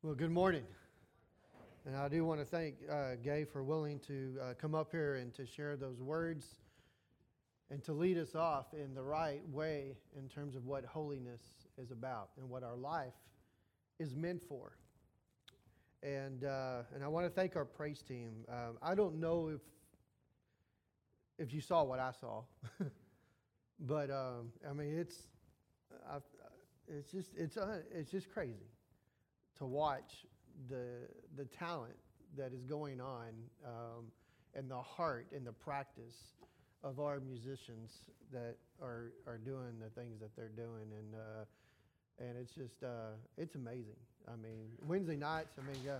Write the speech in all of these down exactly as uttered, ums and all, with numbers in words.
Well, good morning. And I do want to thank uh, Gay for willing to uh, come up here and to share those words and to lead us off in the right way in terms of what holiness is about and what our life is meant for. And uh, and I want to thank our praise team. Um, I don't know if if you saw what I saw, but um, I mean it's I, it's just it's uh, it's just crazy to watch the the talent that is going on um, and the heart and the practice of our musicians that are are doing the things that they're doing, and uh, and it's just uh, it's amazing. I mean, Wednesday nights. I mean, yeah.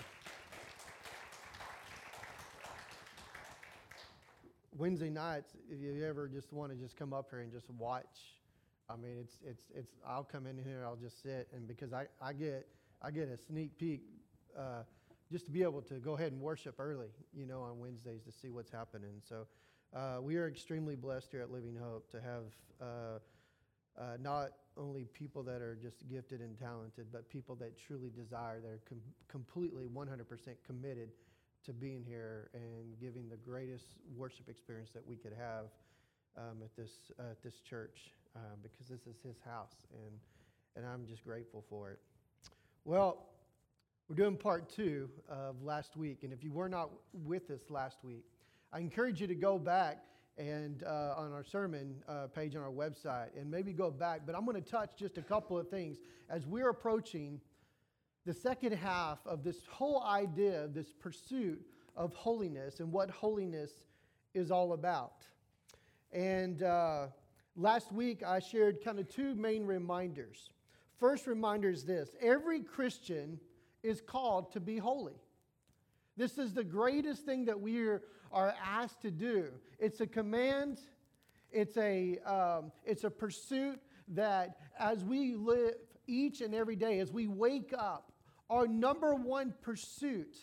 Wednesday nights, if you ever just want to just come up here and just watch, I mean, it's it's it's. I'll come in here, I'll just sit, and because I I get. I get a sneak peek uh, just to be able to go ahead and worship early, you know, on Wednesdays to see what's happening. So uh, we are extremely blessed here at Living Hope to have uh, uh, not only people that are just gifted and talented, but people that truly desire, they're com- completely one hundred percent committed to being here and giving the greatest worship experience that we could have um, at this uh, at this church uh, because this is his house, and and I'm just grateful for it. Well, we're doing part two of last week, and if you were not with us last week, I encourage you to go back and uh, on our sermon uh, page on our website and maybe go back, but I'm going to touch just a couple of things as we're approaching the second half of this whole idea, this pursuit of holiness and what holiness is all about. And uh, last week I shared kind of two main reminders. First reminder is this: every Christian is called to be holy. This is the greatest thing that we are, are asked to do. It's a command. It's a, um, it's a pursuit that as we live each and every day, as we wake up, our number one pursuit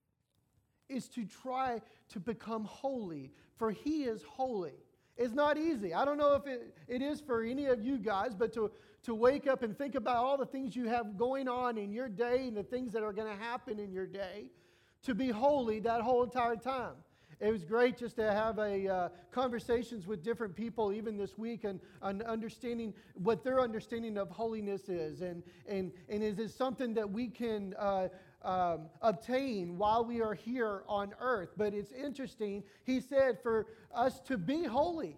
is to try to become holy, for He is holy. It's not easy. I don't know if it, it is for any of you guys, but to, to wake up and think about all the things you have going on in your day and the things that are going to happen in your day, to be holy that whole entire time. It was great just to have a uh, conversations with different people even this week and, and understanding what their understanding of holiness is. And, and, and is it something that we can uh, um, obtain while we are here on earth? But it's interesting. He said for us to be holy.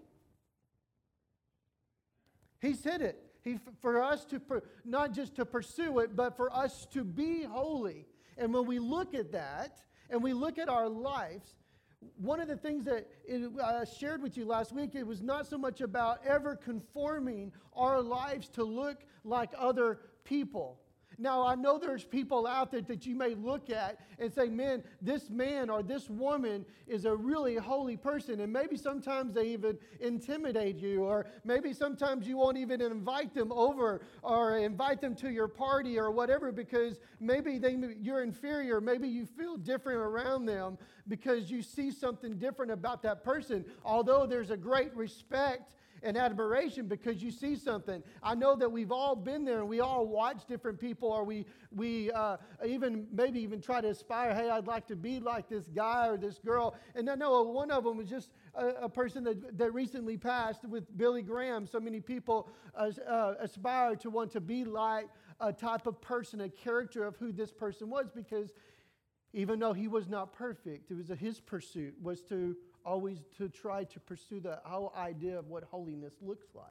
He said it. He, for us to, not just to pursue it, but for us to be holy. And when we look at that, and we look at our lives, one of the things that I shared with you last week, it was not so much about ever conforming our lives to look like other people. Now, I know there's people out there that you may look at and say, man, this man or this woman is a really holy person. And maybe sometimes they even intimidate you, or maybe sometimes you won't even invite them over or invite them to your party or whatever, because maybe they, you're inferior. Maybe you feel different around them because you see something different about that person, although there's a great respect and admiration because you see something. I know that we've all been there, and we all watch different people, or we we uh, even maybe even try to aspire, hey, I'd like to be like this guy or this girl. And I know one of them was just a, a person that, that recently passed with Billy Graham. So many people uh, uh, aspire to want to be like a type of person, a character of who this person was, because even though he was not perfect, it was a, his pursuit was to always to try to pursue the whole idea of what holiness looks like.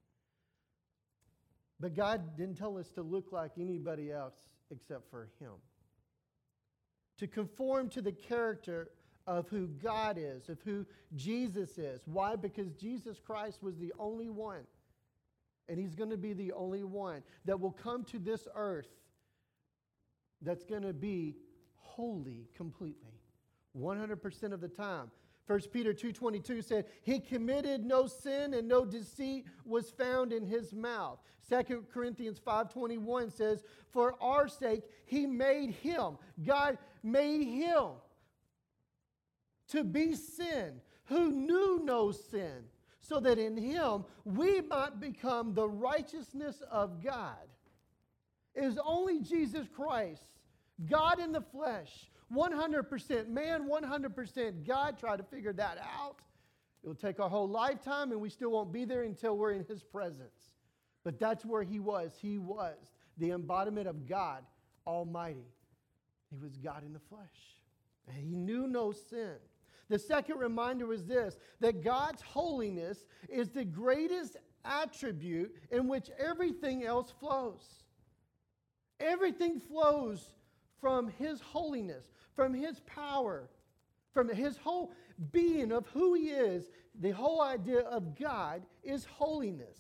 But God didn't tell us to look like anybody else except for Him. To conform to the character of who God is, of who Jesus is. Why? Because Jesus Christ was the only one, and He's going to be the only one that will come to this earth that's going to be holy completely, one hundred percent of the time. First Peter two twenty-two said, He committed no sin and no deceit was found in His mouth. Second Corinthians five twenty-one says, for our sake He made Him, God made Him to be sin, who knew no sin, so that in Him we might become the righteousness of God. It is only Jesus Christ God in the flesh, one hundred percent man, one hundred percent God. Try to figure that out. It will take our whole lifetime, and we still won't be there until we're in His presence. But that's where He was. He was the embodiment of God Almighty. He was God in the flesh. And He knew no sin. The second reminder was this, that God's holiness is the greatest attribute in which everything else flows. Everything flows from His holiness, from His power, from His whole being of who He is. The whole idea of God is holiness.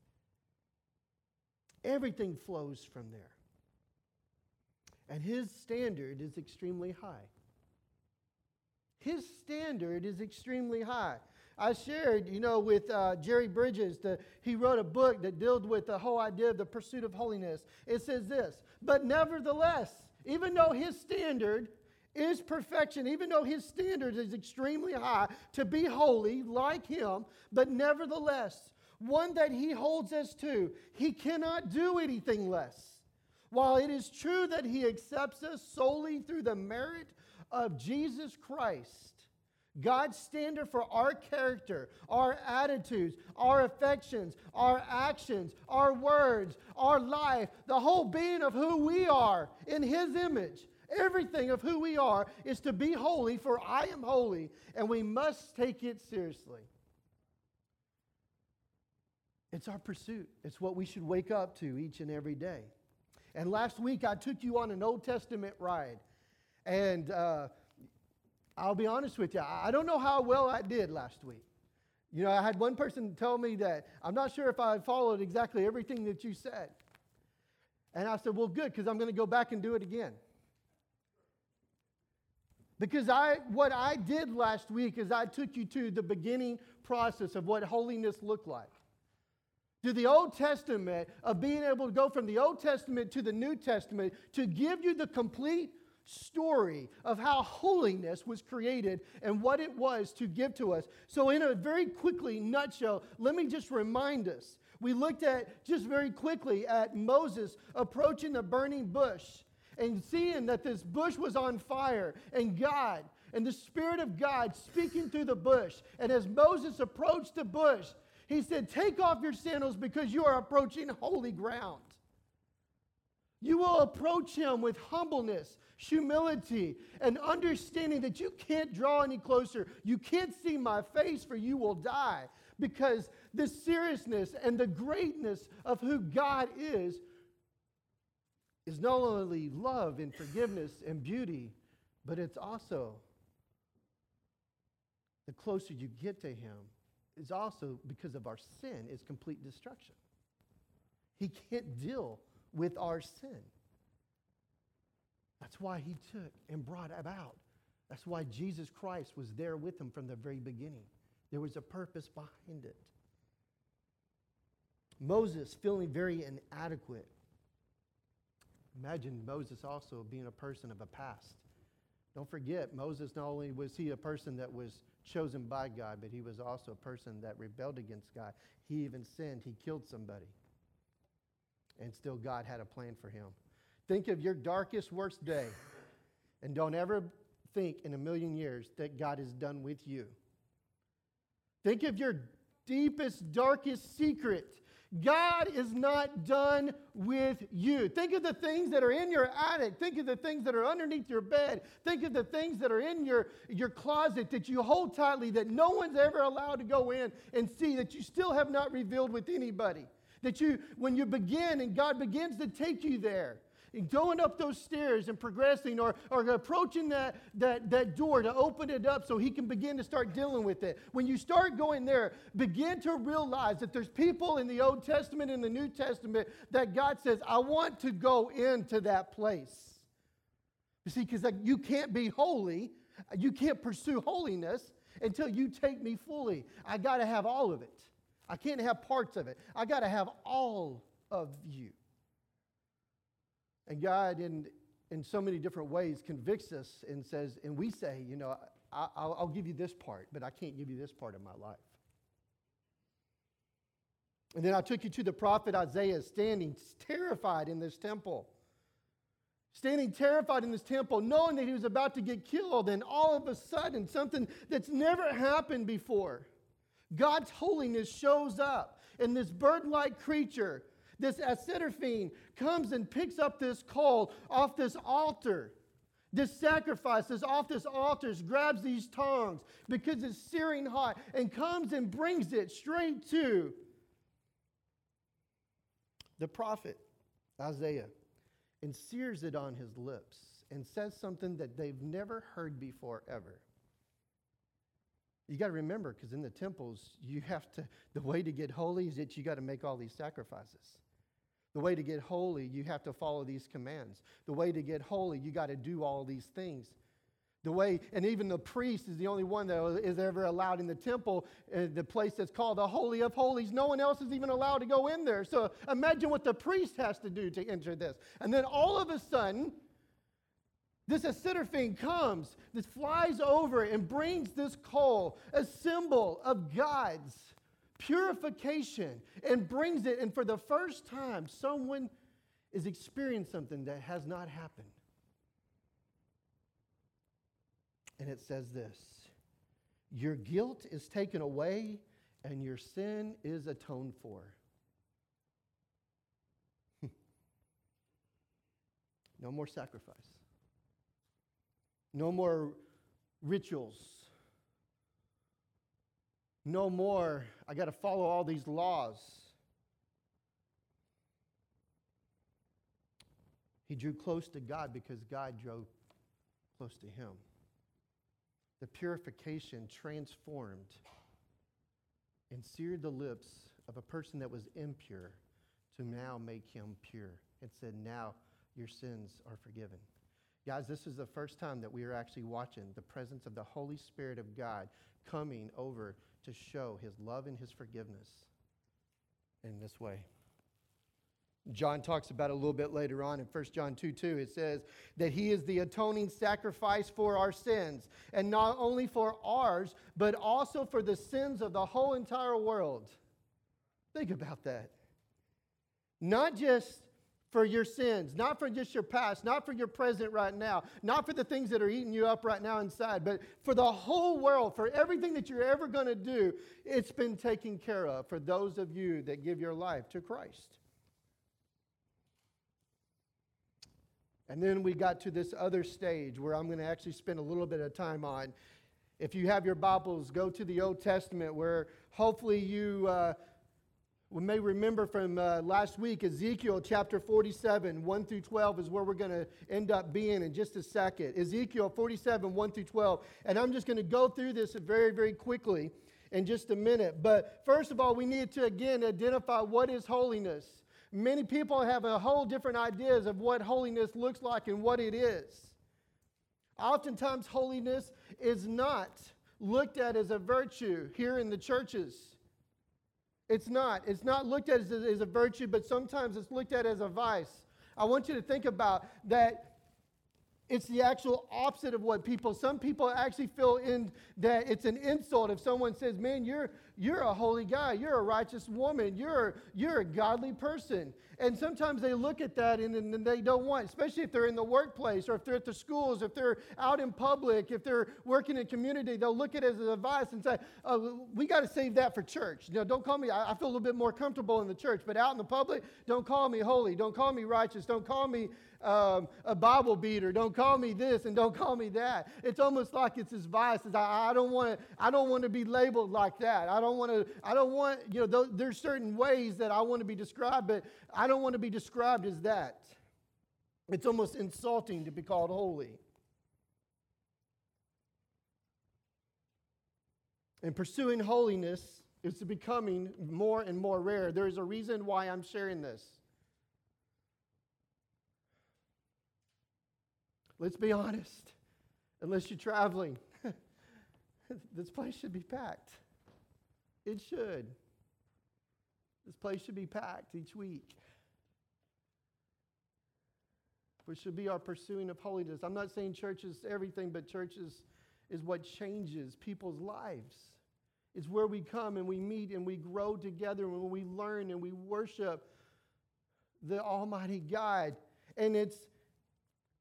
Everything flows from there. And His standard is extremely high. His standard is extremely high. I shared, you know, with uh, Jerry Bridges, the, he wrote a book that dealt with the whole idea of the pursuit of holiness. It says this, but nevertheless, even though His standard is perfection, even though His standard is extremely high to be holy like Him, but nevertheless, one that He holds us to, He cannot do anything less. While it is true that He accepts us solely through the merit of Jesus Christ, God's standard for our character, our attitudes, our affections, our actions, our words, our life, the whole being of who we are in His image, everything of who we are is to be holy, for I am holy, and we must take it seriously. It's our pursuit. It's what we should wake up to each and every day. And last week I took you on an Old Testament ride. And uh, I'll be honest with you, I don't know how well I did last week. You know, I had one person tell me that I'm not sure if I followed exactly everything that you said. And I said, well, good, because I'm going to go back and do it again. Because I, what I did last week is I took you to the beginning process of what holiness looked like. To the Old Testament, of being able to go from the Old Testament to the New Testament to give you the complete story of how holiness was created and what it was to give to us. So in a very quickly nutshell, let me just remind us. We looked at, just very quickly, at Moses approaching the burning bush and seeing that this bush was on fire, and God and the Spirit of God speaking through the bush. And as Moses approached the bush, He said, take off your sandals because you are approaching holy ground. You will approach Him with humbleness, humility, and understanding that you can't draw any closer. You can't see my face, for you will die. Because the seriousness and the greatness of who God is is not only love and forgiveness and beauty, but it's also the closer you get to Him is also, because of our sin, is complete destruction. He can't deal with our sin. That's why He took and brought about. That's why Jesus Christ was there with Him from the very beginning. There was a purpose behind it. Moses feeling very inadequate. Imagine Moses also being a person of a past. Don't forget, Moses, not only was he a person that was chosen by God, but he was also a person that rebelled against God. He even sinned. He killed somebody. And still God had a plan for him. Think of your darkest, worst day, and don't ever think in a million years that God is done with you. Think of your deepest, darkest secret. God is not done with you. Think of the things that are in your attic. Think of the things that are underneath your bed. Think of the things that are in your, your closet that you hold tightly, that no one's ever allowed to go in and see, that you still have not revealed with anybody. That you, when you begin and God begins to take you there, and going up those stairs and progressing, or, or approaching that, that, that door to open it up so He can begin to start dealing with it. When you start going there, begin to realize that there's people in the Old Testament and the New Testament that God says, I want to go into that place. You see, because like, you can't be holy, you can't pursue holiness until you take me fully. I got to have all of it. I can't have parts of it. I got to have all of you. And God, in, in so many different ways, convicts us and says, and we say, you know, I, I'll, I'll give you this part, but I can't give you this part of my life. And then I took you to the prophet Isaiah, standing terrified in this temple, standing terrified in this temple, knowing that he was about to get killed, and all of a sudden, something that's never happened before. God's holiness shows up, and this bird-like creature, this Aseraphim, comes and picks up this coal off this altar. This sacrifice is off this altar, grabs these tongs because it's searing hot, and comes and brings it straight to the prophet Isaiah and sears it on his lips and says something that they've never heard before ever. You got to remember, because in the temples, you have to, the way to get holy is that you got to make all these sacrifices. The way to get holy, you have to follow these commands. The way to get holy, you got to do all these things. The way, and even the priest is the only one that is ever allowed in the temple, uh, the place that's called the Holy of Holies. No one else is even allowed to go in there. So imagine what the priest has to do to enter this. And then all of a sudden, this Aseraphim comes, this flies over and brings this coal, a symbol of God's purification, and brings it. And for the first time, someone is experiencing something that has not happened. And it says this: your guilt is taken away and your sin is atoned for. No more sacrifice. No more rituals. No more, I got to follow all these laws. He drew close to God because God drew close to him. The purification transformed and seared the lips of a person that was impure to now make him pure. It said, now your sins are forgiven. Guys, this is the first time that we are actually watching the presence of the Holy Spirit of God coming over to show his love and his forgiveness in this way. John talks about it a little bit later on in First John two two. It says that he is the atoning sacrifice for our sins, and not only for ours, but also for the sins of the whole entire world. Think about that. Not just for your sins, not for just your past, not for your present right now, not for the things that are eating you up right now inside, but for the whole world, for everything that you're ever going to do. It's been taken care of for those of you that give your life to Christ. And then we got to this other stage where I'm going to actually spend a little bit of time on. If you have your Bibles, go to the Old Testament, where hopefully you uh, we may remember from uh, last week, Ezekiel chapter forty-seven, one through twelve is where we're going to end up being in just a second. Ezekiel forty-seven, one through twelve. And I'm just going to go through this very, very quickly in just a minute. But first of all, we need to again identify what is holiness. Many people have a whole different ideas of what holiness looks like and what it is. Oftentimes, holiness is not looked at as a virtue here in the churches. It's not. It's not looked at as a, as a virtue, but sometimes it's looked at as a vice. I want you to think about that. It's the actual opposite of what people, some people actually feel in that it's an insult if someone says, man, you're you're a holy guy, you're a righteous woman, you're, you're a godly person. And sometimes they look at that and, and they don't want, especially if they're in the workplace or if they're at the schools, if they're out in public, if they're working in community, they'll look at it as a vice and say, oh, we got to save that for church. You know, don't call me, I, I feel a little bit more comfortable in the church, but out in the public, don't call me holy, don't call me righteous, don't call me Um, a Bible beater. Don't call me this and don't call me that. It's almost like it's this vice. It's, I, I don't want to. I don't want to be labeled like that. I don't want to. I don't want. You know, those, there's certain ways that I want to be described, but I don't want to be described as that. It's almost insulting to be called holy. And pursuing holiness is becoming more and more rare. There is a reason why I'm sharing this. Let's be honest. Unless you're traveling, this place should be packed. It should. This place should be packed each week. Which should be our pursuing of holiness. I'm not saying church is everything, but church is, is what changes people's lives. It's where we come and we meet and we grow together and we learn and we worship the Almighty God. And it's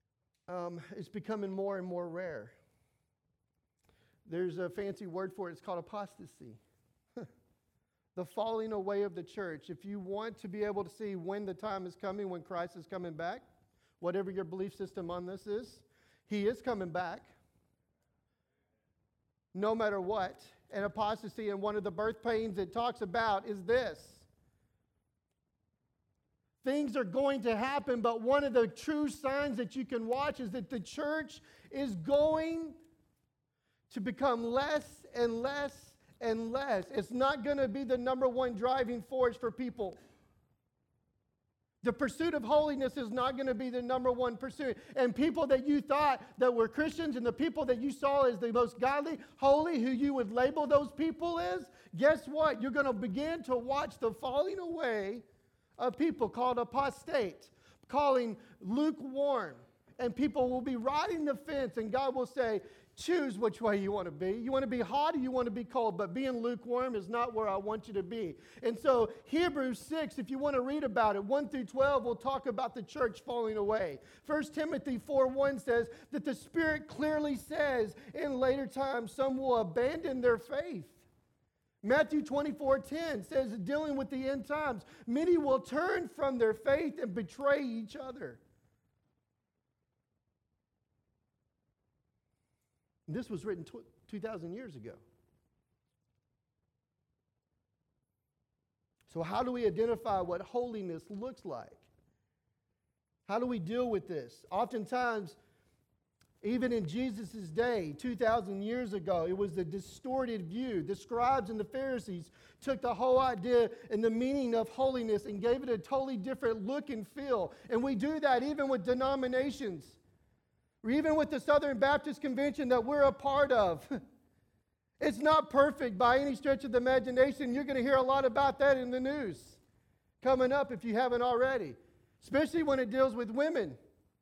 um, it's becoming more and more rare. There's a fancy word for it. It's called apostasy. The falling away of the church. If you want to be able to see when the time is coming, when Christ is coming back, whatever your belief system on this is, He is coming back. No matter what. And apostasy, and one of the birth pains it talks about is this. Things are going to happen, but one of the true signs that you can watch is that the church is going to become less and less and less. It's not going to be the number one driving force for people. The pursuit of holiness is not going to be the number one pursuit. And people that you thought that were Christians and the people that you saw as the most godly, holy, who you would label those people as, guess what? You're going to begin to watch the falling away of people called apostate, calling lukewarm. And people will be riding the fence, and God will say, choose which way you want to be. You want to be hot or you want to be cold, but being lukewarm is not where I want you to be. And so Hebrews six, if you want to read about it, one through twelve will talk about the church falling away. First Timothy four one says that the Spirit clearly says in later times some will abandon their faith. Matthew twenty-four ten says, dealing with the end times, many will turn from their faith and betray each other. This was written two thousand years ago. So how do we identify what holiness looks like? How do we deal with this? Oftentimes, even in Jesus' day, two thousand years ago, it was the distorted view. The scribes and the Pharisees took the whole idea and the meaning of holiness and gave it a totally different look and feel. And we do that even with denominations. Or even with the Southern Baptist Convention that we're a part of. It's not perfect by any stretch of the imagination. You're going to hear a lot about that in the news coming up if you haven't already. Especially when it deals with women.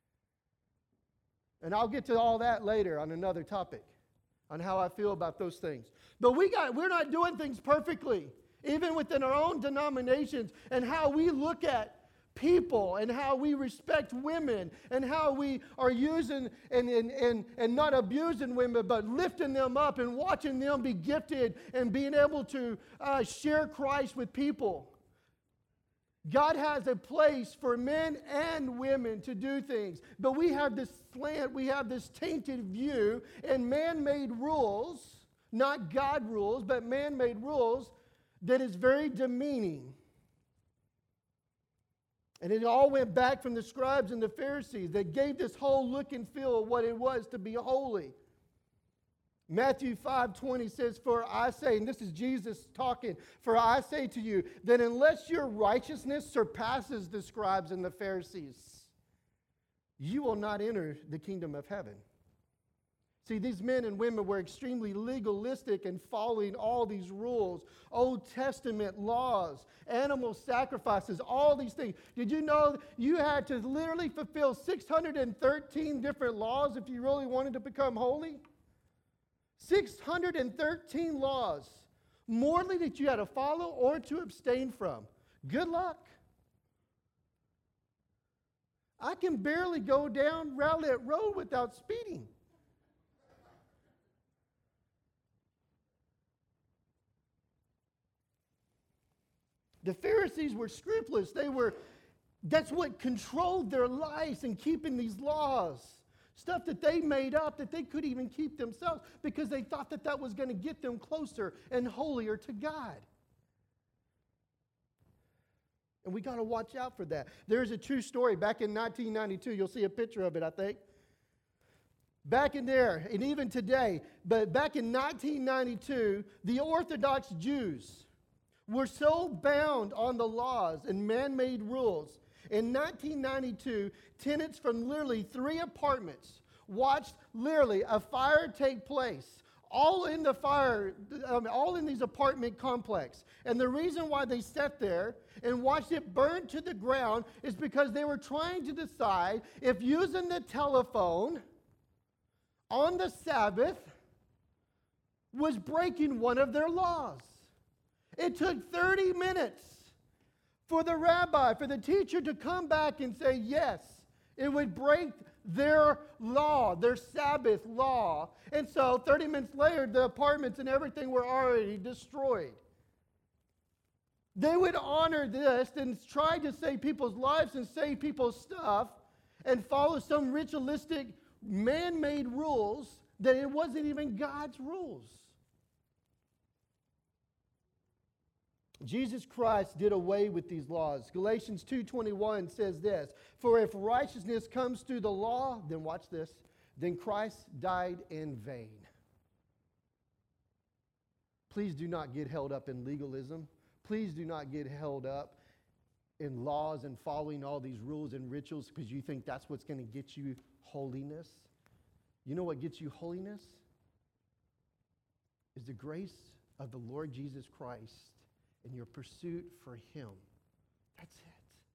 And I'll get to all that later on another topic, on how I feel about those things. But we got, we're not doing things perfectly, even within our own denominations, and how we look at people and how we respect women and how we are using and, and, and, and not abusing women, but lifting them up and watching them be gifted and being able to uh, share Christ with people. God has a place for men and women to do things, but we have this slant, we have this tainted view and man-made rules, not God rules, but man-made rules that is very demeaning. And it all went back from the scribes and the Pharisees that gave this whole look and feel of what it was to be holy. Matthew five twenty says, for I say, and this is Jesus talking, for I say to you that unless your righteousness surpasses the scribes and the Pharisees, you will not enter the kingdom of heaven. See, these men and women were extremely legalistic and following all these rules, Old Testament laws, animal sacrifices, all these things. Did you know you had to literally fulfill six hundred thirteen different laws if you really wanted to become holy? six hundred thirteen laws, morally, that you had to follow or to abstain from. Good luck. I can barely go down Rowlett Road without speeding. The Pharisees were scrupulous. They were, that's what controlled their lives in keeping these laws. Stuff that they made up that they couldn't even keep themselves because they thought that that was going to get them closer and holier to God. And we got to watch out for that. There's a true story back in nineteen ninety-two. You'll see a picture of it, I think. Back in there, and even today, but back in nineteen ninety-two, the Orthodox Jews were so bound on the laws and man-made rules. In nineteen ninety-two, tenants from literally three apartments watched literally a fire take place, all in the fire, um, all in these apartment complex. And the reason why they sat there and watched it burn to the ground is because they were trying to decide if using the telephone on the Sabbath was breaking one of their laws. It took thirty minutes for the rabbi, for the teacher to come back and say, yes, it would break their law, their Sabbath law. And so thirty minutes later, the apartments and everything were already destroyed. They would honor this and try to save people's lives and save people's stuff and follow some ritualistic man-made rules that it wasn't even God's rules. Jesus Christ did away with these laws. Galatians two twenty-one says this, "For if righteousness comes through the law," then watch this, "then Christ died in vain." Please do not get held up in legalism. Please do not get held up in laws and following all these rules and rituals because you think that's what's going to get you holiness. You know what gets you holiness? Is the grace of the Lord Jesus Christ and your pursuit for Him. That's it.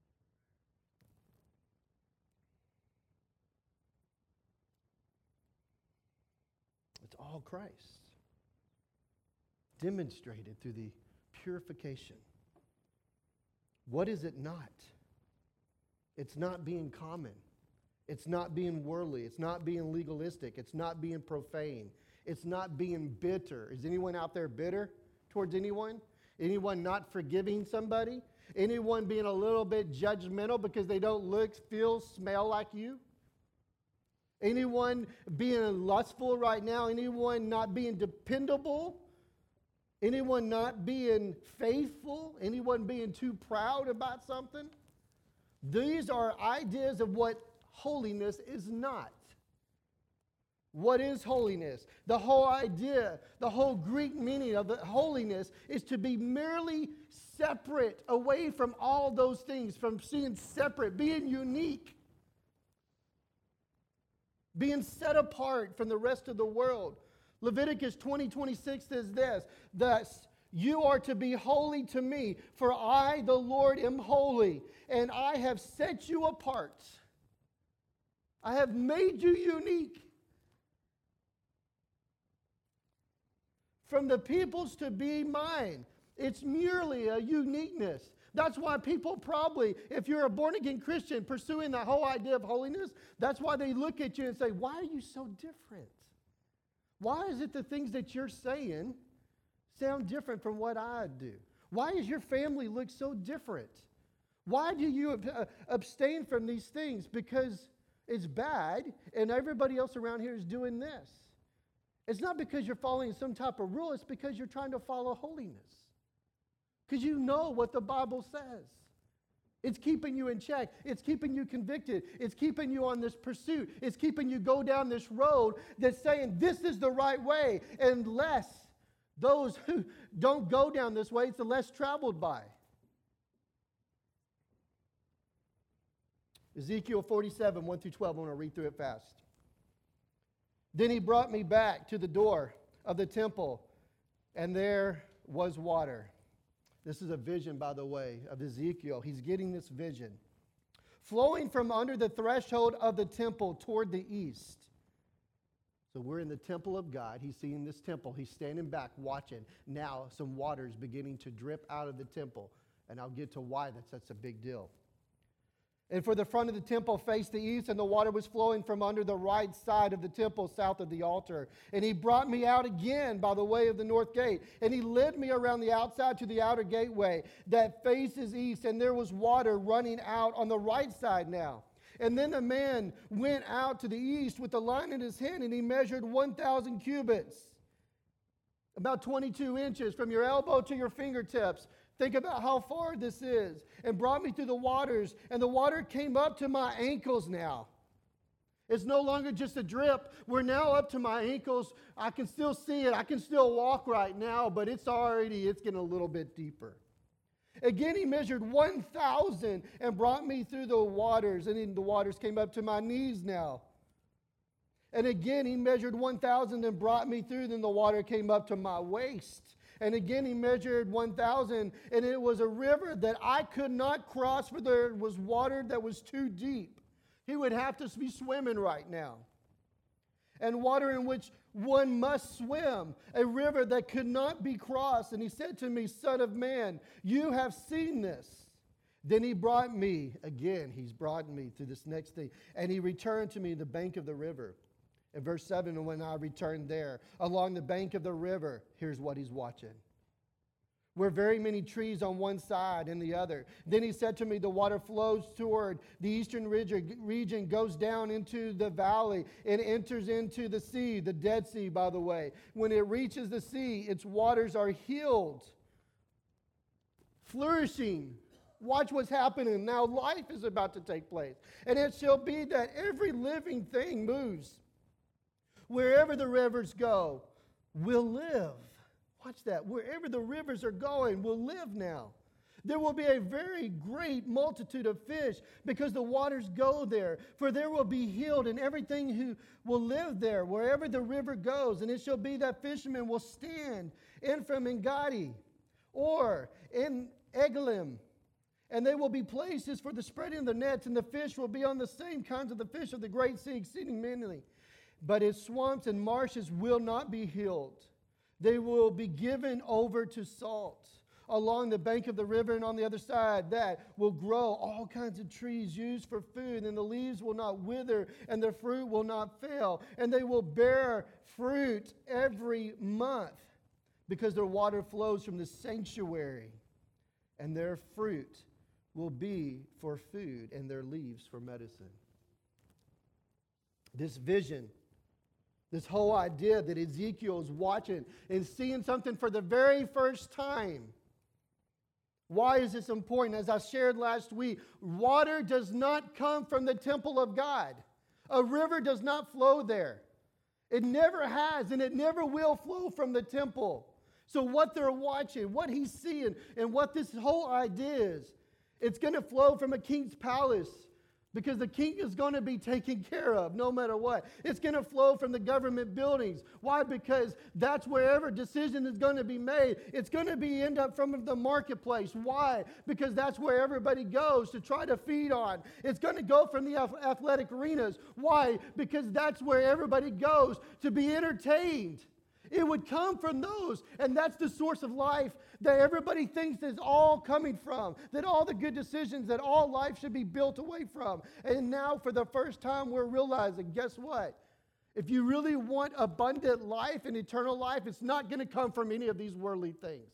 It's all Christ, demonstrated through the purification. What is it not? It's not being common. It's not being worldly. It's not being legalistic. It's not being profane. It's not being bitter. Is anyone out there bitter towards anyone? Anyone not forgiving somebody? Anyone being a little bit judgmental because they don't look, feel, smell like you? Anyone being lustful right now? Anyone not being dependable? Anyone not being faithful? Anyone being too proud about something? These are ideas of what holiness is not. What is holiness? The whole idea, the whole Greek meaning of the holiness is to be merely separate, away from all those things, from being separate, being unique, being set apart from the rest of the world. Leviticus twenty twenty-six says this, "Thus you are to be holy to me, for I, the Lord, am holy, and I have set you apart. I have made you unique from the peoples to be mine." It's merely a uniqueness. That's why people probably, if you're a born-again Christian pursuing the whole idea of holiness, that's why they look at you and say, "Why are you so different? Why is it the things that you're saying sound different from what I do? Why does your family look so different? Why do you ab- abstain from these things? Because it's bad and everybody else around here is doing this." It's not because you're following some type of rule. It's because you're trying to follow holiness. Because you know what the Bible says. It's keeping you in check. It's keeping you convicted. It's keeping you on this pursuit. It's keeping you go down this road that's saying this is the right way. Unless those who don't go down this way, it's the less traveled by. Ezekiel forty-seven, one through twelve. I want to read through it fast. "Then he brought me back to the door of the temple, and there was water." This is a vision, by the way, of Ezekiel. He's getting this vision. "Flowing from under the threshold of the temple toward the east." So we're in the temple of God. He's seeing this temple. He's standing back watching. Now some water is beginning to drip out of the temple. And I'll get to why that's such a big deal. "And for the front of the temple faced the east, and the water was flowing from under the right side of the temple, south of the altar. And he brought me out again by the way of the north gate. And he led me around the outside to the outer gateway that faces east, and there was water running out on the right side now. And then the man went out to the east with a line in his hand, and he measured one thousand cubits, about twenty-two inches, from your elbow to your fingertips. Think about how far this is. And brought me through the waters, and the water came up to my ankles now." It's no longer just a drip. We're now up to my ankles. I can still see it. I can still walk right now, but it's already, it's getting a little bit deeper. "Again, he measured one thousand and brought me through the waters, and then the waters came up to my knees now. And again, he measured one thousand and brought me through, then the water came up to my waist. And again he measured one thousand, and it was a river that I could not cross, for there was water that was too deep." He would have to be swimming right now. "And water in which one must swim, a river that could not be crossed. And he said to me, 'Son of man, you have seen this. Then he brought me, again, he's brought me to this next thing, and he returned to me the bank of the river. In verse seven, and when I returned there, along the bank of the river, here's what he's watching. Were very many trees on one side and the other. Then he said to me, the water flows toward the eastern region, goes down into the valley, and enters into the sea, the Dead Sea, by the way. When it reaches the sea, its waters are healed, flourishing. Watch what's happening. Now life is about to take place. And it shall be that every living thing moves. Wherever the rivers go, will live. Watch that. Wherever the rivers are going, will live now. There will be a very great multitude of fish because the waters go there. For there will be healed and everything who will live there, wherever the river goes. And it shall be that fishermen will stand in from Engadi or in Egalim. And they will be places for the spreading of the nets, and the fish will be on the same kinds of the fish of the great sea, exceeding many. But its swamps and marshes will not be healed. They will be given over to salt along the bank of the river, and on the other side that will grow all kinds of trees used for food, and the leaves will not wither, and their fruit will not fail, and they will bear fruit every month, because their water flows from the sanctuary, and their fruit will be for food, and their leaves for medicine. This vision, this whole idea that Ezekiel is watching and seeing something for the very first time. Why is this important? As I shared last week, water does not come from the temple of God. A river does not flow there. It never has, and it never will flow from the temple. So what they're watching, what he's seeing, and what this whole idea is, it's going to flow from a king's palace. Because the king is going to be taken care of no matter what. It's going to flow from the government buildings. Why? Because that's wherever decision is going to be made. It's going to be end up from the marketplace. Why? Because that's where everybody goes to try to feed on. It's going to go from the athletic arenas. Why? Because that's where everybody goes to be entertained. It would come from those, and that's the source of life that everybody thinks is all coming from, that all the good decisions, that all life should be built away from. And now for the first time we're realizing, guess what? If you really want abundant life and eternal life, it's not going to come from any of these worldly things.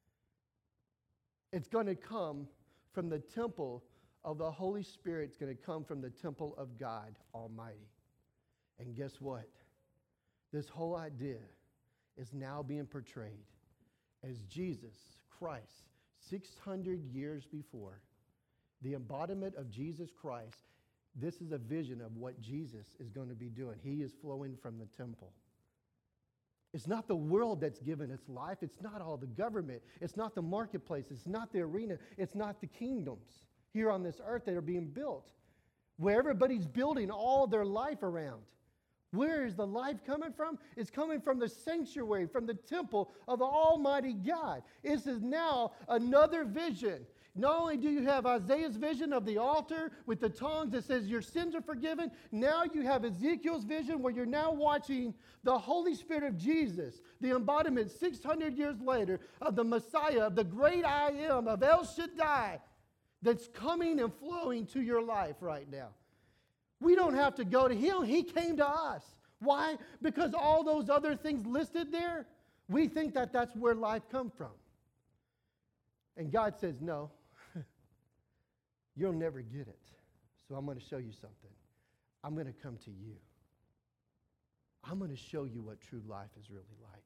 It's going to come from the temple of the Holy Spirit. It's going to come from the temple of God Almighty. And guess what? This whole idea is now being portrayed as Jesus Christ, six hundred years before. The embodiment of Jesus Christ, this is a vision of what Jesus is going to be doing. He is flowing from the temple. It's not the world that's given its life. It's not all the government. It's not the marketplace. It's not the arena. It's not the kingdoms here on this earth that are being built, where everybody's building all their life around. Where is the life coming from? It's coming from the sanctuary, from the temple of the Almighty God. This is now another vision. Not only do you have Isaiah's vision of the altar with the tongues that says your sins are forgiven, now you have Ezekiel's vision where you're now watching the Holy Spirit of Jesus, the embodiment six hundred years later of the Messiah, of the great I Am, of El Shaddai, that's coming and flowing to your life right now. We don't have to go to him. He came to us. Why? Because all those other things listed there, we think that that's where life comes from. And God says, no, you'll never get it. So I'm going to show you something. I'm going to come to you. I'm going to show you what true life is really like.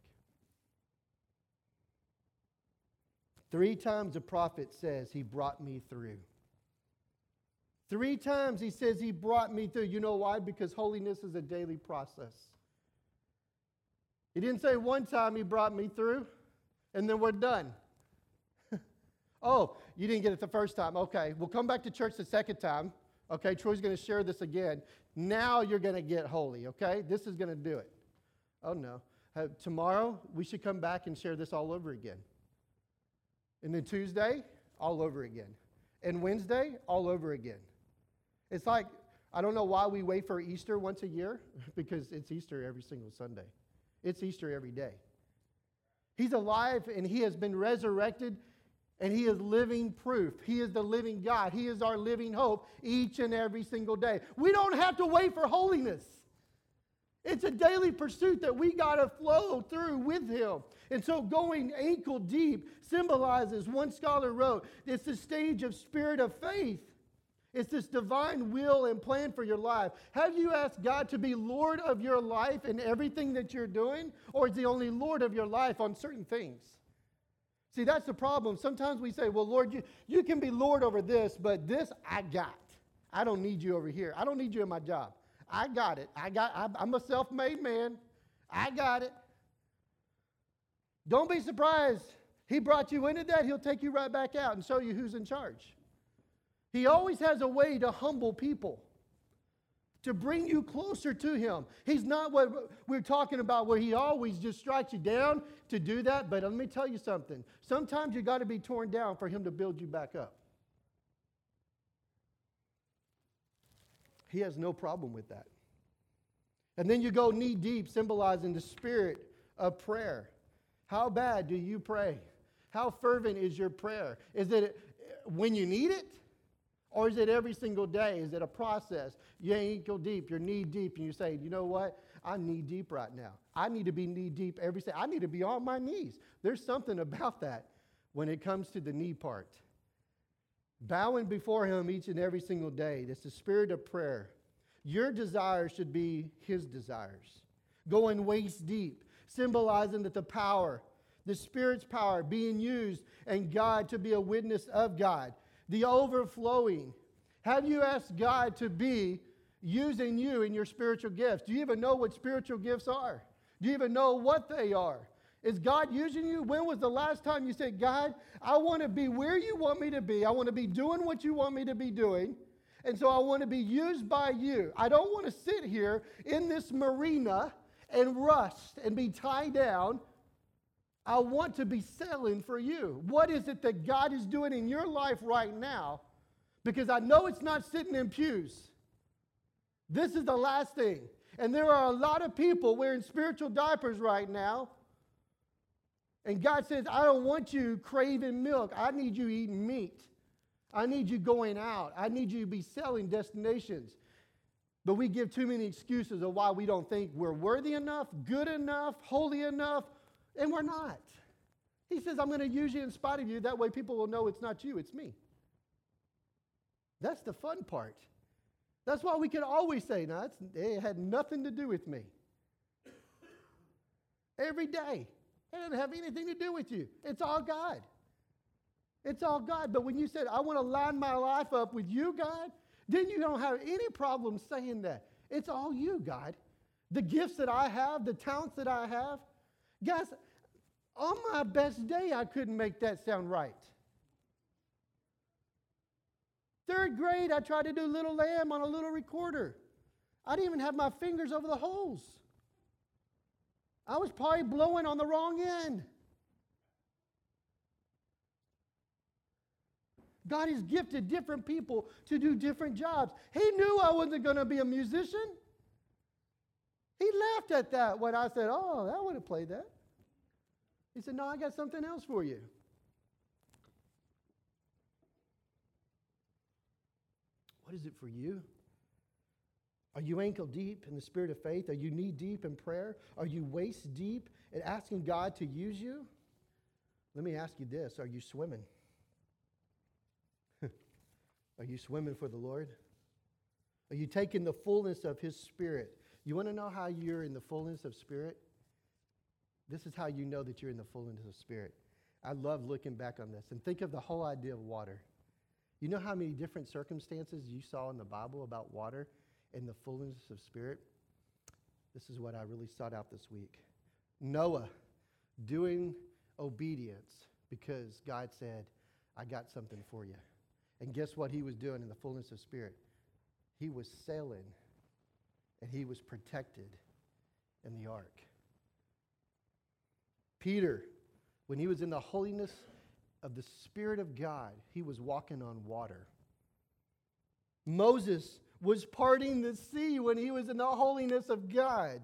Three times the prophet says he brought me through. Three times he says he brought me through. You know why? Because holiness is a daily process. He didn't say one time he brought me through and then we're done. Oh, you didn't get it the first time. Okay, we'll come back to church the second time. Okay, Troy's going to share this again. Now you're going to get holy, okay? This is going to do it. Oh, no. Uh, tomorrow, we should come back and share this all over again. And then Tuesday, all over again. And Wednesday, all over again. It's like, I don't know why we wait for Easter once a year, because it's Easter every single Sunday. It's Easter every day. He's alive and he has been resurrected, And He is living proof. He is the living God. He is our living hope each and every single day. We don't have to wait for holiness. It's a daily pursuit that we got to flow through with Him. And so going ankle deep symbolizes, one scholar wrote, it's the stage of spirit of faith. It's this divine will and plan for your life. Have you asked God to be Lord of your life in everything that you're doing? Or is He only Lord of your life on certain things? See, that's the problem. Sometimes we say, well, Lord, you, you can be Lord over this, but this I got. I don't need you over here. I don't need you in my job. I got it. I got, I, I'm a self-made man. I got it. Don't be surprised. He brought you into that. He'll take you right back out and show you who's in charge. He always has a way to humble people, to bring you closer to Him. He's not what we're talking about where He always just strikes you down to do that. But let me tell you something. Sometimes you got to be torn down for Him to build you back up. He has no problem with that. And then you go knee deep, symbolizing the spirit of prayer. How bad do you pray? How fervent is your prayer? Is it when you need it? Or is it every single day? Is it a process? You ankle deep, you're knee deep, and you say, you know what? I'm knee deep right now. I need to be knee deep every day. I need to be on my knees. There's something about that when it comes to the knee part. Bowing before Him each and every single day. That's the spirit of prayer. Your desires should be His desires. Going waist deep, symbolizing that the power, the Spirit's power being used, and God to be a witness of God. The overflowing. Have you asked God to be using you in your spiritual gifts? Do you even know what spiritual gifts are? Do you even know what they are? Is God using you? When was the last time you said, God, I want to be where you want me to be. I want to be doing what you want me to be doing. And so I want to be used by you. I don't want to sit here in this marina and rust and be tied down. I want to be sailing for you. What is it that God is doing in your life right now? Because I know it's not sitting in pews. This is the last thing. And there are a lot of people wearing spiritual diapers right now. And God says, I don't want you craving milk. I need you eating meat. I need you going out. I need you to be selling destinations. But we give too many excuses of why we don't think we're worthy enough, good enough, holy enough. And we're not. He says, I'm going to use you in spite of you. That way people will know it's not you, it's me. That's the fun part. That's why we can always say, no, it's, it had nothing to do with me. Every day. It doesn't have anything to do with you. It's all God. It's all God. But when you said, I want to line my life up with you, God, then you don't have any problem saying that. It's all you, God. The gifts that I have, the talents that I have. Guys, on my best day, I couldn't make that sound right. Third grade, I tried to do Little Lamb on a little recorder. I didn't even have my fingers over the holes. I was probably blowing on the wrong end. God has gifted different people to do different jobs. He knew I wasn't going to be a musician. He laughed at that when I said, oh, I would have played that. He said, no, I got something else for you. What is it for you? Are you ankle deep in the spirit of faith? Are you knee deep in prayer? Are you waist deep in asking God to use you? Let me ask you this. Are you swimming? Are you swimming for the Lord? Are you taking the fullness of His Spirit? You want to know how you're in the fullness of Spirit? This is how you know that you're in the fullness of Spirit. I love looking back on this and think of the whole idea of water. You know how many different circumstances you saw in the Bible about water and the fullness of Spirit? This is what I really sought out this week. Noah doing obedience because God said, I got something for you. And guess what he was doing in the fullness of Spirit? He was sailing and he was protected in the ark. Peter, when he was in the holiness of the Spirit of God, he was walking on water. Moses was parting the sea when he was in the holiness of God.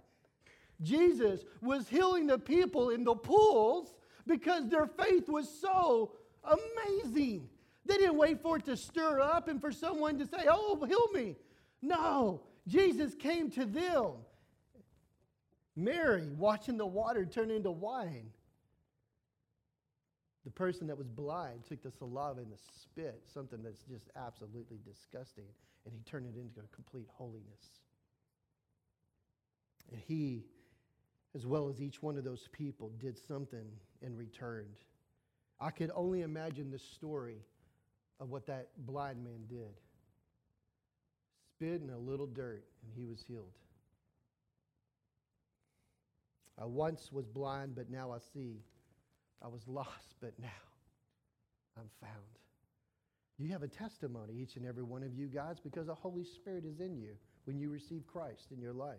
Jesus was healing the people in the pools because their faith was so Amazing. They didn't wait for it to stir up and for someone to say, oh, heal me. No, Jesus came to them. Mary, watching the water turn into wine. The person that was blind took the saliva and the spit, something that's just absolutely disgusting, and he turned it into a complete holiness. And he, as well as each one of those people, did something in return. I could only imagine the story of what that blind man did. Spit in a little dirt, and he was healed. I once was blind, but now I see. I was lost, but now I'm found. You have a testimony, each and every one of you guys, because the Holy Spirit is in you when you receive Christ in your life.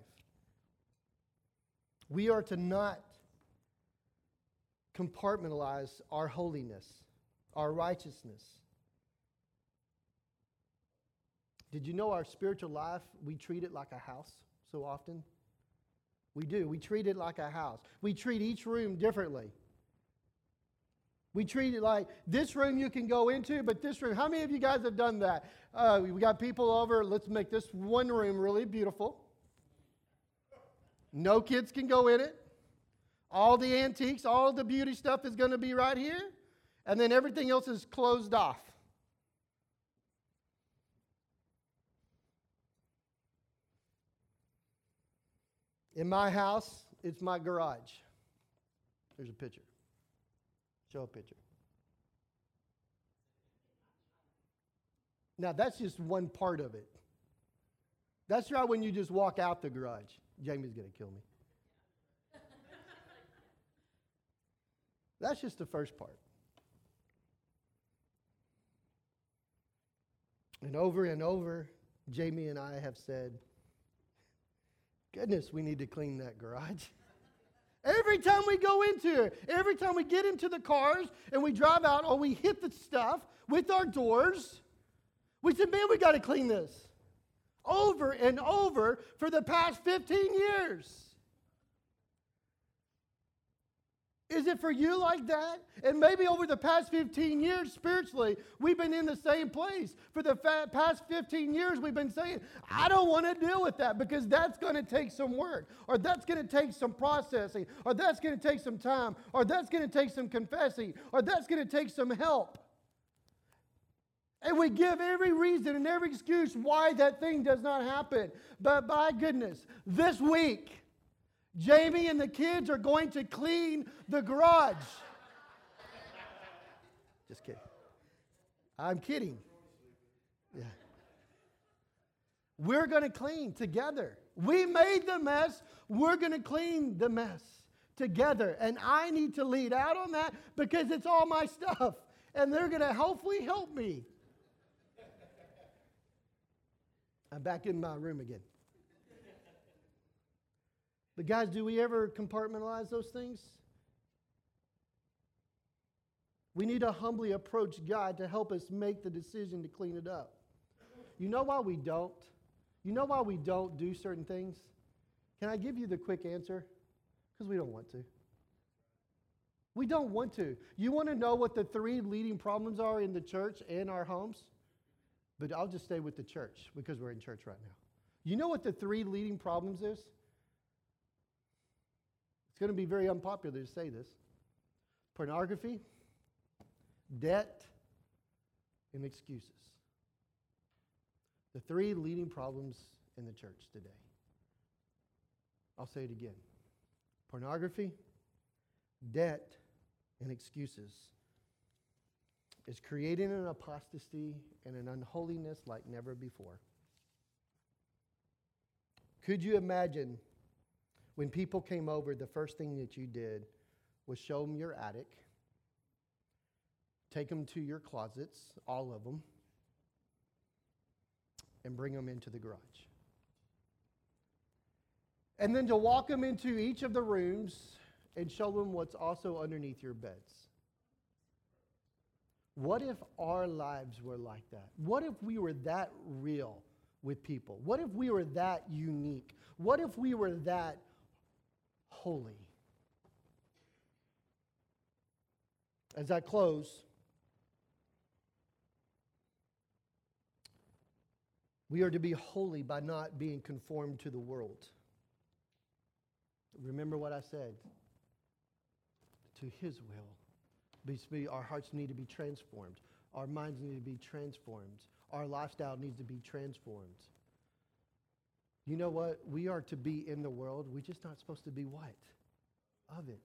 We are to not compartmentalize our holiness, our righteousness. Did you know our spiritual life, we treat it like a house so often? We do. We treat it like a house. We treat each room differently. We treat it like this room you can go into, but this room, how many of you guys have done that? Uh, we got people over, let's make this one room really beautiful. No kids can go in it. All the antiques, all the beauty stuff is going to be right here. And then everything else is closed off. In my house, it's my garage. There's a picture. Show a picture. Now, that's just one part of it. That's right when you just walk out the garage. Jamie's going to kill me. That's just the first part. And over and over, Jamie and I have said, goodness, we need to clean that garage. Every time we go into it, every time we get into the cars and we drive out or we hit the stuff with our doors, we said, man, we got to clean this. Over and over for the past fifteen years. Is it for you like that? And maybe over the past fifteen years, spiritually, we've been in the same place. For the fa- past fifteen years, we've been saying, I don't want to deal with that because that's going to take some work, or that's going to take some processing, or that's going to take some time, or that's going to take some confessing, or that's going to take some help. And we give every reason and every excuse why that thing does not happen. But by goodness, this week, Jamie and the kids are going to clean the garage. Just kidding. I'm kidding. Yeah. We're going to clean together. We made the mess. We're going to clean the mess together. And I need to lead out on that because it's all my stuff. And they're going to hopefully help me. I'm back in my room again. But guys, do we ever compartmentalize those things? We need to humbly approach God to help us make the decision to clean it up. You know why we don't? You know why we don't do certain things? Can I give you the quick answer? Because we don't want to. We don't want to. You want to know what the three leading problems are in the church and our homes? But I'll just stay with the church because we're in church right now. You know what the three leading problems is? It's going to be very unpopular to say this. Pornography, debt, and excuses. The three leading problems in the church today. I'll say it again. Pornography, debt, and excuses is creating an apostasy and an unholiness like never before. Could you imagine when people came over, the first thing that you did was show them your attic, take them to your closets, all of them, and bring them into the garage. And then to walk them into each of the rooms and show them what's also underneath your beds. What if our lives were like that? What if we were that real with people? What if we were that unique? What if we were that holy? As I close, We are to be holy by not being conformed to the world. Remember what I said. To His will. Be, our hearts need to be transformed. Our minds need to be transformed. Our lifestyle needs to be transformed. You know what? We are to be in the world. We're just not supposed to be what? Of it.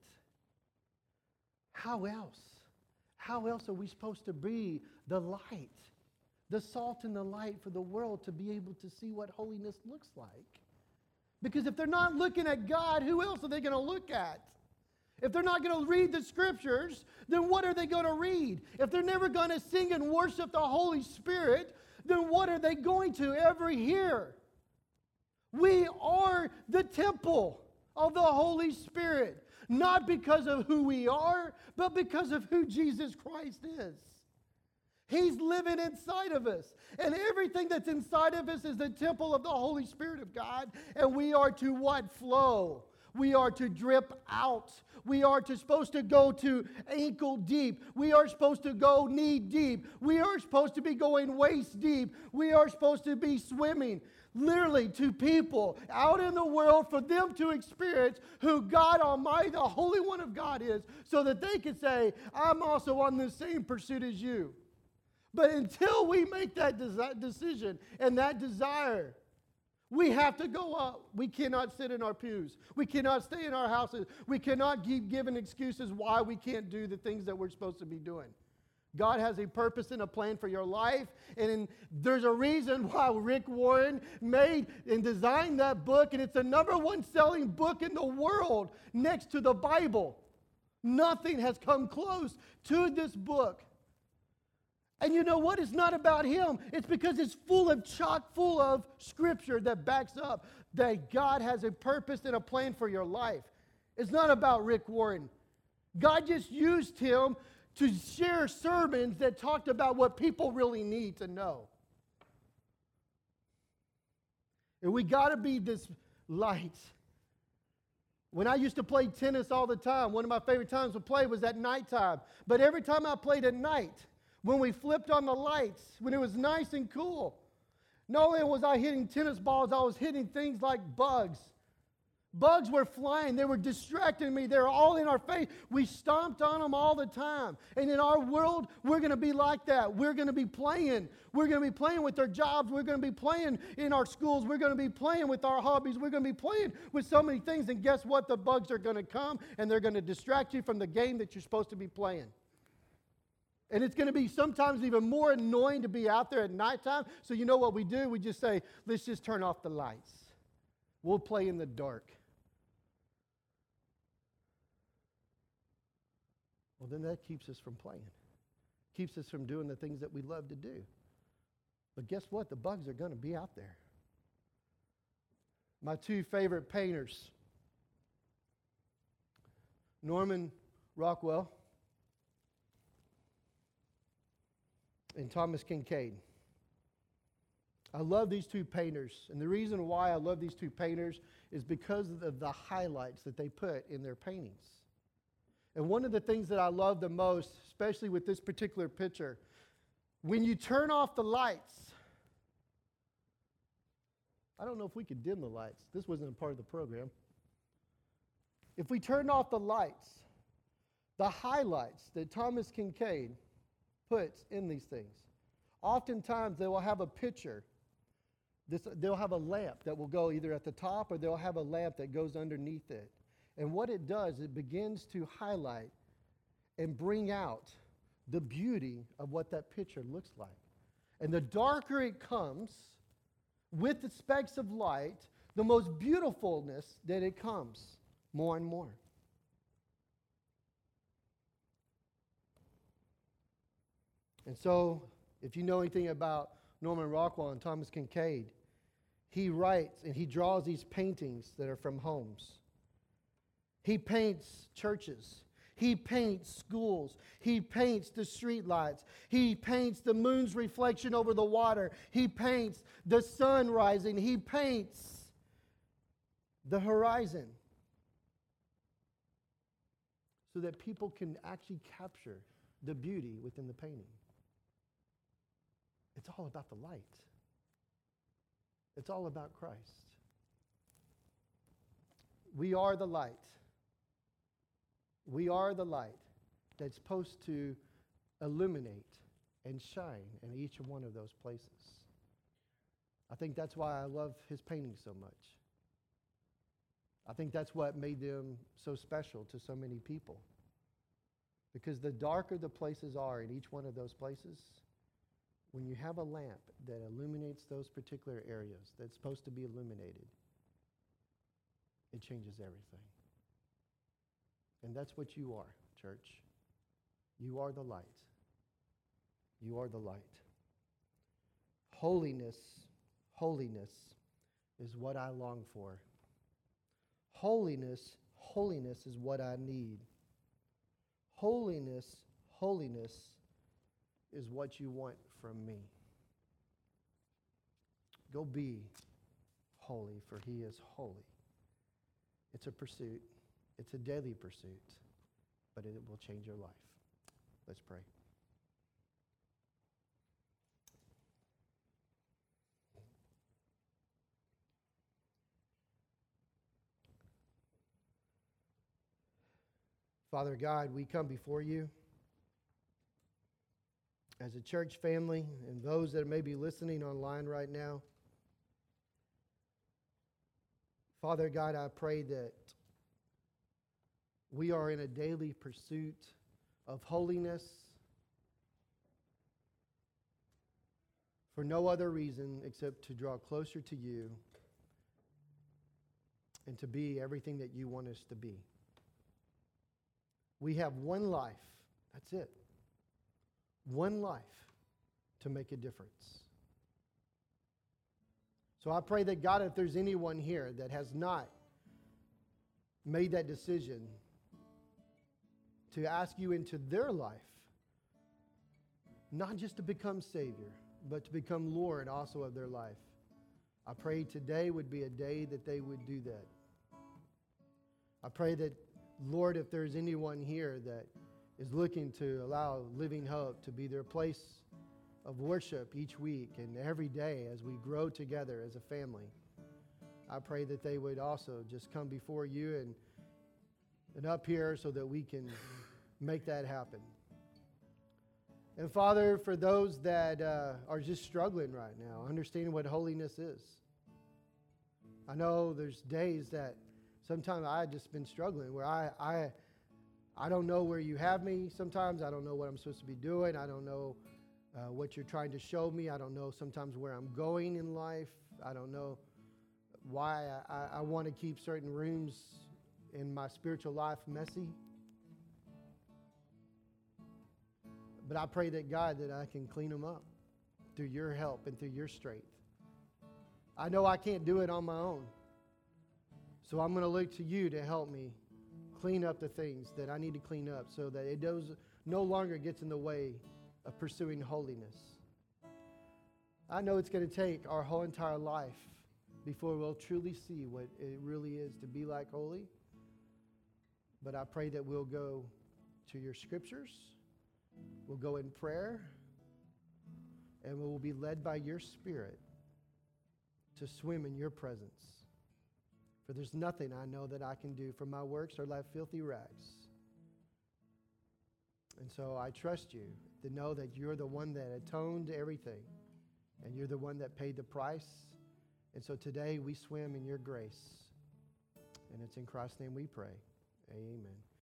How else? How else are we supposed to be the light? The salt and the light for the world to be able to see what holiness looks like. Because if they're not looking at God, who else are they going to look at? If they're not going to read the Scriptures, then what are they going to read? If they're never going to sing and worship the Holy Spirit, then what are they going to ever hear? We are the temple of the Holy Spirit. Not because of who we are, but because of who Jesus Christ is. He's living inside of us. And everything that's inside of us is the temple of the Holy Spirit of God. And we are to what? Flow. We are to drip out. We are to, supposed to go to ankle deep. We are supposed to go knee deep. We are supposed to be going waist deep. We are supposed to be swimming literally to people out in the world for them to experience who God Almighty, the Holy One of God is, so that they can say, I'm also on the same pursuit as you. But until we make that desi- decision and that desire, we have to go up. We cannot sit in our pews. We cannot stay in our houses. We cannot keep giving excuses why we can't do the things that we're supposed to be doing. God has a purpose and a plan for your life. And in, there's a reason why Rick Warren made and designed that book. And it's the number one selling book in the world next to the Bible. Nothing has come close to this book. And you know what? It's not about him. It's because it's full of chock full of Scripture that backs up that God has a purpose and a plan for your life. It's not about Rick Warren. God just used him to share sermons that talked about what people really need to know. And we got to be this light. When I used to play tennis all the time, one of my favorite times to play was at nighttime. But every time I played at night, when we flipped on the lights, when it was nice and cool, not only was I hitting tennis balls, I was hitting things like bugs. Bugs were flying. They were distracting me. They were all in our face. We stomped on them all the time. And in our world, we're going to be like that. We're going to be playing. We're going to be playing with our jobs. We're going to be playing in our schools. We're going to be playing with our hobbies. We're going to be playing with so many things. And guess what? The bugs are going to come, and they're going to distract you from the game that you're supposed to be playing. And it's going to be sometimes even more annoying to be out there at nighttime. So you know what we do? We just say, let's just turn off the lights. We'll play in the dark. Well, then that keeps us from playing. Keeps us from doing the things that we love to do. But guess what? The bugs are going to be out there. My two favorite painters, Norman Rockwell and Thomas Kinkade. I love these two painters. And the reason why I love these two painters is because of the highlights that they put in their paintings. And one of the things that I love the most, especially with this particular picture, when you turn off the lights, I don't know if we could dim the lights. This wasn't a part of the program. If we turned off the lights, the highlights that Thomas Kinkade puts in these things, oftentimes they will have a picture. This, they'll have a lamp that will go either at the top or they'll have a lamp that goes underneath it. And what it does, it begins to highlight and bring out the beauty of what that picture looks like. And the darker it comes, with the specks of light, the most beautifulness that it comes more and more. And so, if you know anything about Norman Rockwell and Thomas Kinkade, he writes and he draws these paintings that are from homes. He paints churches. He paints schools. He paints the street lights. He paints the moon's reflection over the water. He paints the sun rising. He paints the horizon so that people can actually capture the beauty within the painting. It's all about the light. It's all about Christ. We are the light. We are the light that's supposed to illuminate and shine in each one of those places. I think that's why I love his paintings so much. I think that's what made them so special to so many people. Because the darker the places are in each one of those places, when you have a lamp that illuminates those particular areas that's supposed to be illuminated, it changes everything. And that's what you are, church. You are the light. You are the light. Holiness, holiness is what I long for. Holiness, holiness is what I need. Holiness, holiness is what you want from me. Go be holy, for he is holy. It's a pursuit. It's a daily pursuit, but it will change your life. Let's pray. Father God, we come before you as a church family and those that may be listening online right now. Father God, I pray that we are in a daily pursuit of holiness for no other reason except to draw closer to you and to be everything that you want us to be. We have one life. That's it. One life to make a difference. So I pray that, God, if there's anyone here that has not made that decision to ask you into their life, not just to become Savior, but to become Lord also of their life, I pray today would be a day that they would do that. I pray that, Lord, if there's anyone here that is looking to allow Living Hope to be their place of worship each week and every day as we grow together as a family, I pray that they would also just come before you and, and up here so that we can make that happen. And Father, for those that uh, are just struggling right now, understanding what holiness is. I know there's days that sometimes I've just been struggling where I, I, I don't know where you have me sometimes. I don't know what I'm supposed to be doing. I don't know uh, what you're trying to show me. I don't know sometimes where I'm going in life. I don't know why I, I want to keep certain rooms in my spiritual life messy. But I pray that, God, that I can clean them up through your help and through your strength. I know I can't do it on my own. So I'm going to look to you to help me clean up the things that I need to clean up so that it does no longer gets in the way of pursuing holiness. I know it's going to take our whole entire life before we'll truly see what it really is to be like holy. But I pray that we'll go to your scriptures, we'll go in prayer, and we will be led by your Spirit to swim in your presence. For there's nothing I know that I can do for my works or like filthy rags. And so I trust you to know that you're the one that atoned everything, and you're the one that paid the price. And so today we swim in your grace. And it's in Christ's name we pray. Amen.